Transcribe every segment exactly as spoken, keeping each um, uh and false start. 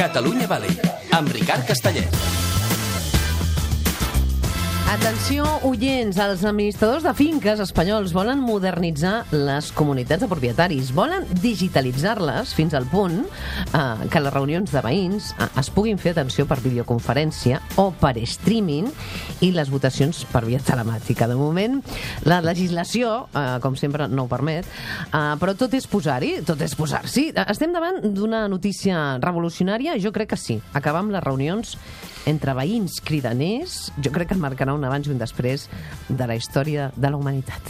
Catalunya Valley, amb Ricard Castellet. Atenció, oients, els administradors de finques espanyols volen modernitzar les comunitats de propietaris, volen digitalitzar-les fins al punt eh, que les reunions de veïns eh, es puguin fer, atenció, per videoconferència o per streaming i les votacions per via telemàtica. De moment, la legislació, eh, com sempre, no ho permet, eh, però tot és posar-hi, tot és posar-s'hi. Estem davant d'una notícia revolucionària? Jo crec que sí. Acabar amb les reunions entre veïns cridaners, jo crec que marcarà un abans i un després de la història de la humanitat.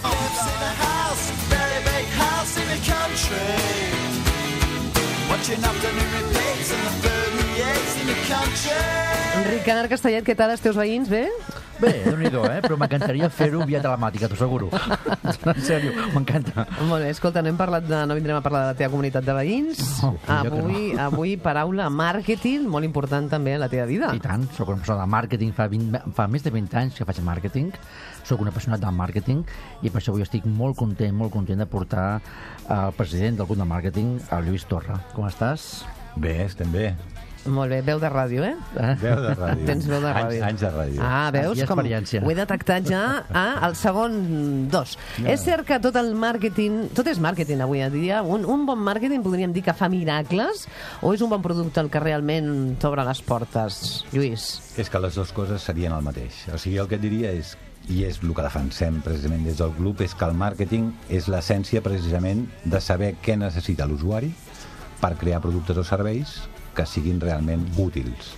Ricard Castellet, què tal, els teus veïns, bé? Bé, déu-n'hi-do, eh? Però m'encantaria fer-ho via telemàtica, t'ho asseguro. En sèrio, m'encanta. Molt bé, escolta, no hem parlat de, no vindrem a parlar de la teva comunitat de veïns. No, avui, no. avui paraula màrqueting, molt important també en la teva vida. I tant, soc una persona de màrqueting, fa, vint, fa més de vint anys que faig màrqueting, soc un apassionat del màrqueting i per això avui estic molt content, molt content de portar el president del grup de màrqueting, el Lluís Torra. Com estàs? Bé, estem bé. Molt bé, veu de ràdio, eh? Veu de ràdio. Tens veu de ràdio. Anys, anys de ràdio. Ah, veus com ho he detectat ja ah, al segon dos. Ja. És cert que tot el màrqueting, tot és màrqueting avui en dia. Un, un bon màrqueting podríem dir que fa miracles o és un bon producte el que realment t'obre les portes, Lluís? És que les dues coses serien el mateix. O sigui, el que et diria és, i és el que defensem precisament des del club, és que el màrqueting és l'essència precisament de saber què necessita l'usuari per crear productes o serveis que siguin realment útils.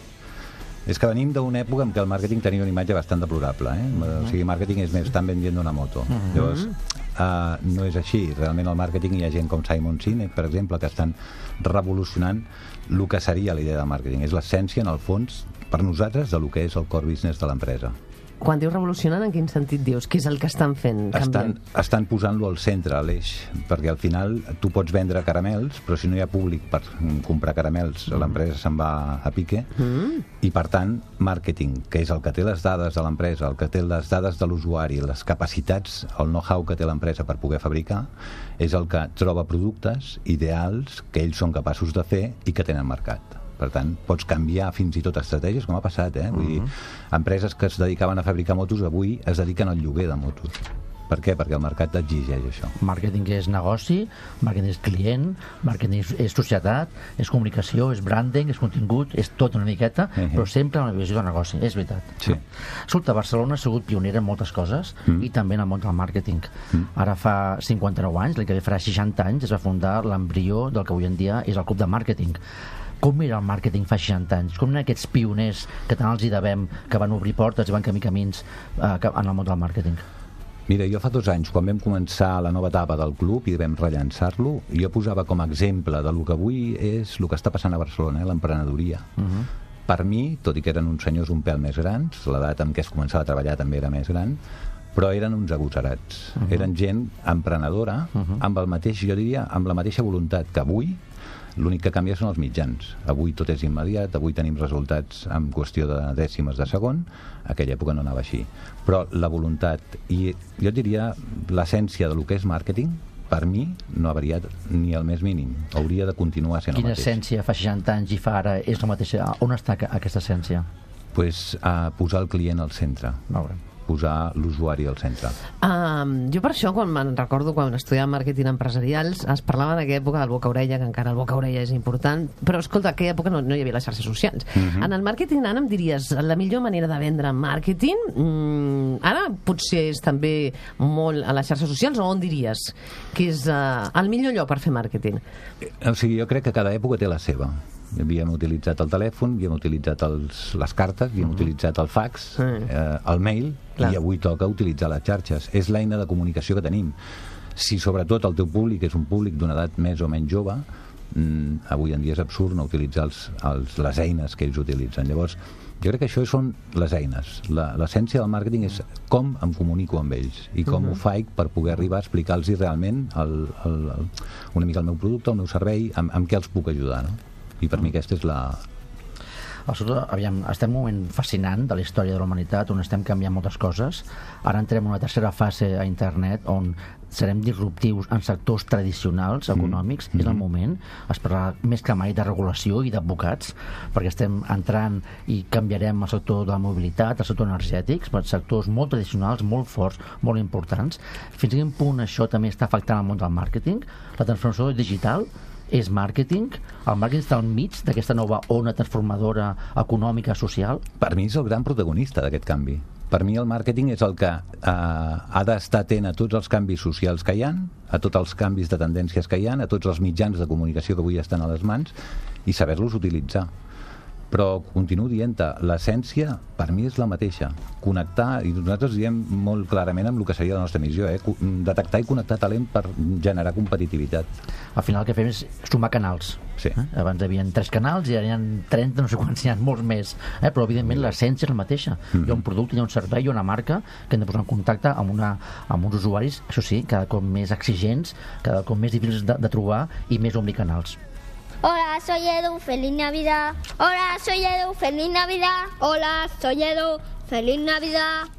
És que venim d'una època en què el màrqueting tenia una imatge bastant deplorable, eh? Uh-huh. O sigui, màrqueting és més, estan vendiendo una moto. Uh-huh. Llavors, uh, no és així. Realment el màrqueting hi ha gent com Simon Sinek, per exemple, que estan revolucionant el que seria la idea del màrqueting. És l'essència, en el fons, per nosaltres, de lo que és el core business de l'empresa. Quan dius revolucionant, en quin sentit dius? Què és el que estan fent? Estan, estan posant-lo al centre, a l'eix, perquè al final tu pots vendre caramels, però si no hi ha públic per comprar caramels, mm. l'empresa se'n va a pique, mm. i per tant, màrqueting, que és el que té les dades de l'empresa, el que té les dades de l'usuari, les capacitats, el know-how que té l'empresa per poder fabricar, és el que troba productes ideals que ells són capaços de fer i que tenen mercat. Per tant, pots canviar fins i tot estratègies, com ha passat, eh? Vull dir, empreses que es dedicaven a fabricar motos avui es dediquen al lloguer de motos. Per què? Perquè el mercat exigeix això. Màrqueting és negoci, màrqueting és client, màrqueting és societat, és comunicació, és branding, és contingut, és tot una miqueta, uh-huh. però sempre amb una visió de negoci, és veritat. Sí. Escolta, Barcelona ha sigut pionera en moltes coses mm. i també en el món del màrqueting. Mm. Ara fa cinquanta-nou anys, l'any que ve farà seixanta anys, es va fundar l'embrió del que avui en dia és el Club de Màrqueting. Com era el màrqueting fa seixanta anys? Com eren aquests pioners que tant els hi devem, que van obrir portes i van camí camins eh, en el món del màrqueting? Mira, jo fa dos anys, quan vam començar la nova etapa del club i vam rellançar-lo, jo posava com a exemple del que avui és el que està passant a Barcelona, eh, l'emprenedoria. Uh-huh. Per mi, tot i que eren uns senyors un pèl més grans, l'edat en què es començava a treballar també era més gran, però eren uns agosarats. Uh-huh. Eren gent emprenedora, uh-huh. amb el mateix, jo diria, amb la mateixa voluntat que avui. L'únic que canvia són els mitjans. Avui tot és immediat, avui tenim resultats en qüestió de dècimes de segon, aquella època no anava així. Però la voluntat, i jo diria l'essència de lo que és màrqueting, per mi no ha variat ni el més mínim. Hauria de continuar sent el Quina mateix. Quina essència fa seixanta anys i fa ara és la mateixa? On està aquesta essència? Pues, a posar el client al centre. Molt bé. Posar l'usuari al centre. Um, jo per això, quan me'n recordo, quan estudiava màrqueting empresarials, es parlava d'aquella època del boca-orella, que encara el boca-orella és important, però escolta, aquella època no, no hi havia les xarxes socials. Uh-huh. En el màrqueting, ara em diries, la millor manera de vendre màrqueting, mm, ara potser és també molt a les xarxes socials, o on diries que és uh, el millor lloc per fer màrqueting? O sigui, jo crec que cada època té la seva. Havíem utilitzat el telèfon, havíem utilitzat els, les cartes, havíem mm. utilitzat el fax, mm. eh, el mail, clar. I avui toca utilitzar les xarxes. És l'eina de comunicació que tenim. Si sobretot el teu públic és un públic d'una edat més o menys jove, mm, avui en dia és absurd no utilitzar els, els, les eines que ells utilitzen. Llavors, jo crec que això són les eines. L'essència del màrqueting és com em comunico amb ells i com mm-hmm. ho faig per poder arribar a explicar-los realment el, el, el, una mica el meu producte, el meu servei, amb, amb què els puc ajudar, no? I per mi aquesta és la... Sobretot, aviam, estem en un moment fascinant de la història de la humanitat on estem canviant moltes coses. Ara entrem en una tercera fase a internet on serem disruptius en sectors tradicionals econòmics. Mm. És el moment. Es parlarà més que mai de regulació i d'advocats, perquè estem entrant i canviarem el sector de la mobilitat, el sector energètic, sectors molt tradicionals, molt forts, molt importants. Fins a quin punt això també està afectant el món del màrqueting? La transformació digital és màrqueting? El màrqueting està al mig d'aquesta nova ona transformadora econòmica, social? Per mi és el gran protagonista d'aquest canvi. Per mi el màrqueting és el que eh, ha d'estar atent a tots els canvis socials que hi ha, a tots els canvis de tendències que hi ha, a tots els mitjans de comunicació que avui estan a les mans i saber-los utilitzar. Però continuo dient-te, l'essència per mi és la mateixa, connectar, i nosaltres diem molt clarament amb el que seria la nostra missió, eh? detectar i connectar talent per generar competitivitat. Al final el que fem és sumar canals. Sí. Eh? Abans hi havia tres canals i ara hi ha trenta, no sé quants, hi ha molts més, eh? Però evidentment l'essència és la mateixa. Mm-hmm. Hi ha un producte, hi ha un servei, hi ha una marca que hem de posar en contacte amb, una, amb uns usuaris, això sí, cada cop més exigents, cada cop més difícils de, de trobar i més omnicanals. Hola, soy Edu, feliz Navidad. Hola, soy Edu, feliz Navidad. Hola, soy Edu, feliz Navidad.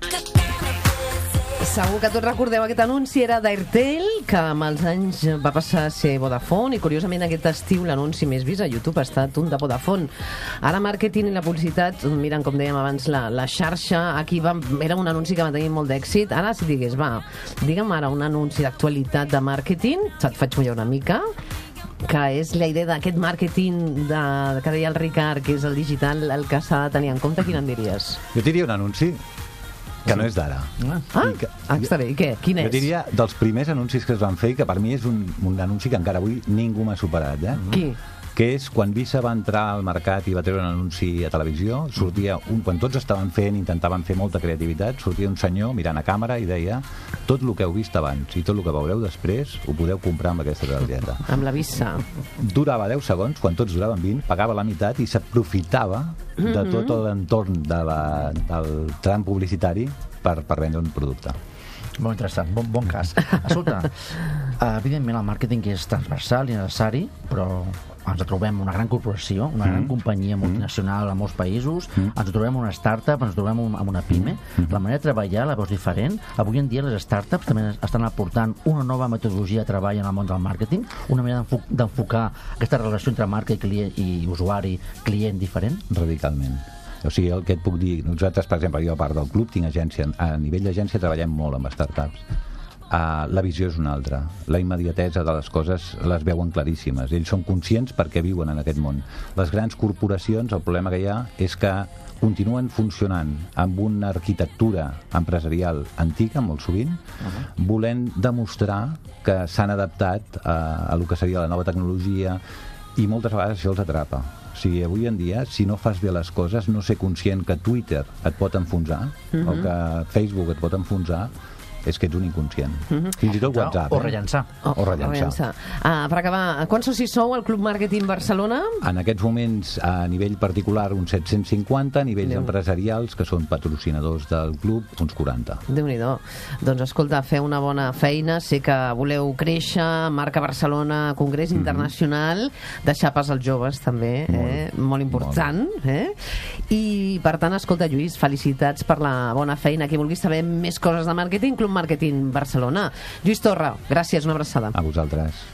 Segur que tots recordeu aquest anunci, era d'Airtel, que amb els anys va passar a ser Vodafone, i curiosament aquest estiu l'anunci més vist a YouTube ha estat un de Vodafone. Ara màrqueting i la publicitat, miren, com dèiem abans, la, la xarxa, aquí va, era un anunci que va tenir molt d'èxit. Ara, si digués, va, digue'm ara un anunci d'actualitat de màrqueting, et faig mullar una mica, que és la idea d'aquest màrqueting de, que deia el Ricard, que és el digital, el que s'ha de tenir en compte. Quin en diries? Jo diria un anunci que no és d'ara. Ah, que, ah està bé. I què? Quin és? Jo diria dels primers anuncis que es van fer, que per mi és un, un anunci que encara avui ningú m'ha superat. Eh? Qui? Que és quan Visa va entrar al mercat i va treure un anunci a televisió, sortia un, quan tots estaven fent, intentaven fer molta creativitat, sortia un senyor mirant a càmera i deia: tot el que heu vist abans i tot el que veureu després ho podeu comprar amb aquesta targeta. Amb la Visa. Durava deu segons, quan tots duraven vint, pagava la meitat i s'aprofitava de tot l'entorn de la, del tram publicitari per, per vendre un producte. Molt interessant, bon, bon cas. Escolta, evidentment el màrqueting és transversal i necessari, però ens trobem una gran corporació, una gran companyia multinacional a molts països, ens trobem una startup, ens trobem amb una pime. La manera de treballar la veus diferent. Avui en dia les startups també estan aportant una nova metodologia de treball en el món del màrqueting, una manera d'enfocar aquesta relació entre marca i client i usuari, client diferent. Radicalment. O sigui, el que et puc dir, nosaltres, per exemple, jo a part del club tinc agència, a nivell d'agència treballem molt amb startups. Uh, la visió és una altra. La immediatesa de les coses les veuen claríssimes. Ells són conscients perquè viuen en aquest món. Les grans corporacions, el problema que hi ha és que continuen funcionant amb una arquitectura empresarial antiga, molt sovint, uh-huh. volent demostrar que s'han adaptat a, a el que seria la nova tecnologia, i moltes vegades això els atrapa. O sigui, avui en dia, si no fas bé les coses, no ser conscient que Twitter et pot enfonsar, uh-huh. o que Facebook et pot enfonsar, és que ets un inconscient. Mm-hmm. Fins i tot WhatsApp. O rellençar. O, o rellençar. Uh, per acabar, quants socis sou al Club Màrqueting Barcelona? En aquests moments, a nivell particular, uns set-cents cinquanta, a nivells Déu. empresarials, que són patrocinadors del club, uns quaranta. Déu-n'hi-do. Doncs escolta, feu una bona feina, sé que voleu créixer, marca Barcelona, Congrés mm-hmm. Internacional, deixar pas als joves també, molt, eh? molt important. Molt. Eh? I, per tant, escolta, Lluís, felicitats per la bona feina. Qui vulgui saber més coses de màrqueting, Club Màrqueting Barcelona. Lluís Torra, gràcies, una abraçada. A vosaltres.